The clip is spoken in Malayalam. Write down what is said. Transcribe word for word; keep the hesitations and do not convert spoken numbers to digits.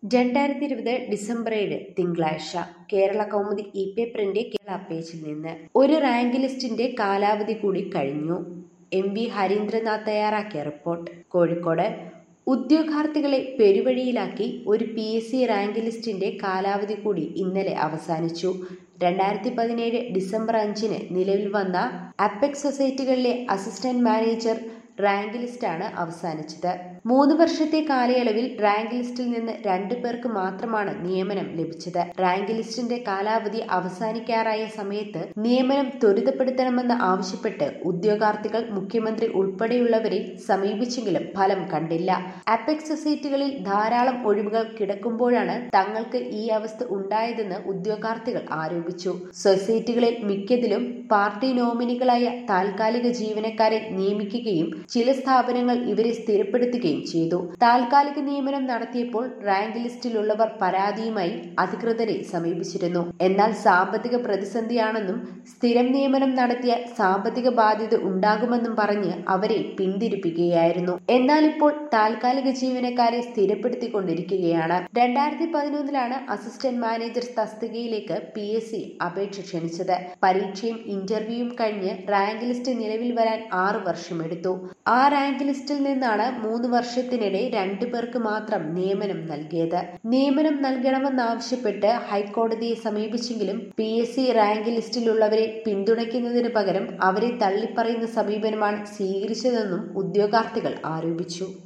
രണ്ടായിരത്തി ഇരുപത് ഡിസംബർ ഏഴ് തിങ്കളാഴ്ച കേരള കൗമുദി ഇ പേപ്പറിന്റെ കേരള പേജിൽ നിന്ന് ഒരു റാങ്ക് ലിസ്റ്റിന്റെ കാലാവധി കൂടി കഴിഞ്ഞു. എം വി ഹരീന്ദ്രനാഥ് തയ്യാറാക്കിയ റിപ്പോർട്ട്. കോഴിക്കോട് ഉദ്യോഗാർത്ഥികളെ പെരുവഴിയിലാക്കി ഒരു പി എസ് സി റാങ്ക് ലിസ്റ്റിന്റെ കാലാവധി കൂടി ഇന്നലെ അവസാനിച്ചു. രണ്ടായിരത്തി പതിനേഴ് ഡിസംബർ അഞ്ചിന് നിലവിൽ വന്ന അപ്പെക്സ് സൊസൈറ്റികളിലെ അസിസ്റ്റന്റ് മാനേജർ റാങ്ക് ലിസ്റ്റാണ് അവസാനിച്ചത്. മൂന്ന് വർഷത്തെ കാലയളവിൽ റാങ്ക് ലിസ്റ്റിൽ നിന്ന് രണ്ടു പേർക്ക് മാത്രമാണ് നിയമനം ലഭിച്ചത്. റാങ്ക് ലിസ്റ്റിന്റെ കാലാവധി അവസാനിക്കാറായ സമയത്ത് നിയമനം ത്വരിതപ്പെടുത്തണമെന്ന് ആവശ്യപ്പെട്ട് ഉദ്യോഗാർത്ഥികൾ മുഖ്യമന്ത്രി ഉൾപ്പെടെയുള്ളവരെ സമീപിച്ചെങ്കിലും ഫലം കണ്ടില്ല. അപ്പെക്സ് സൊസൈറ്റികളിൽ ധാരാളം ഒഴിവുകൾ കിടക്കുമ്പോഴാണ് തങ്ങൾക്ക് ഈ അവസ്ഥ ഉണ്ടായതെന്ന് ഉദ്യോഗാർത്ഥികൾ ആരോപിച്ചു. സൊസൈറ്റികളിൽ മിക്കതിലും പാർട്ടി നോമിനികളായ താൽക്കാലിക ജീവനക്കാരെ നിയമിക്കുകയും ചില സ്ഥാപനങ്ങൾ ഇവരെ സ്ഥിരപ്പെടുത്തുകയും ചെയ്തു. താൽക്കാലിക നിയമനം നടത്തിയപ്പോൾ റാങ്ക് ലിസ്റ്റിലുള്ളവർ പരാതിയുമായി അധികൃതരെ സമീപിച്ചിരുന്നു. എന്നാൽ സാമ്പത്തിക പ്രതിസന്ധിയാണെന്നും സ്ഥിരം നിയമനം നടത്തിയ സാമ്പത്തിക ബാധ്യത ഉണ്ടാകുമെന്നും പറഞ്ഞ് അവരെ പിന്തിരിപ്പിക്കുകയായിരുന്നു. എന്നാൽ ഇപ്പോൾ താൽക്കാലിക ജീവനക്കാരെ സ്ഥിരപ്പെടുത്തിക്കൊണ്ടിരിക്കുകയാണ്. രണ്ടായിരത്തി പതിനൊന്നിലാണ് അസിസ്റ്റന്റ് മാനേജർ തസ്തികയിലേക്ക് പി എസ് സി അപേക്ഷ ക്ഷണിച്ചത്. പരീക്ഷയും ഇന്റർവ്യൂവും കഴിഞ്ഞ് റാങ്ക് ലിസ്റ്റ് നിലവിൽ വരാൻ ആറു വർഷമെടുത്തു. ആ റാങ്ക് ലിസ്റ്റിൽ നിന്നാണ് മൂന്ന് വർഷത്തിനിടെ രണ്ടു പേർക്ക് മാത്രം നിയമനം നൽകിയത്. നിയമനം നൽകണമെന്നാവശ്യപ്പെട്ട് ഹൈക്കോടതിയെ സമീപിച്ചെങ്കിലും പി എസ് സി റാങ്ക് ലിസ്റ്റിലുള്ളവരെ പിന്തുണയ്ക്കുന്നതിന് പകരം അവരെ തള്ളിപ്പറയുന്ന സമീപനമാണ് സ്വീകരിച്ചതെന്നും ഉദ്യോഗാർത്ഥികൾ ആരോപിച്ചു.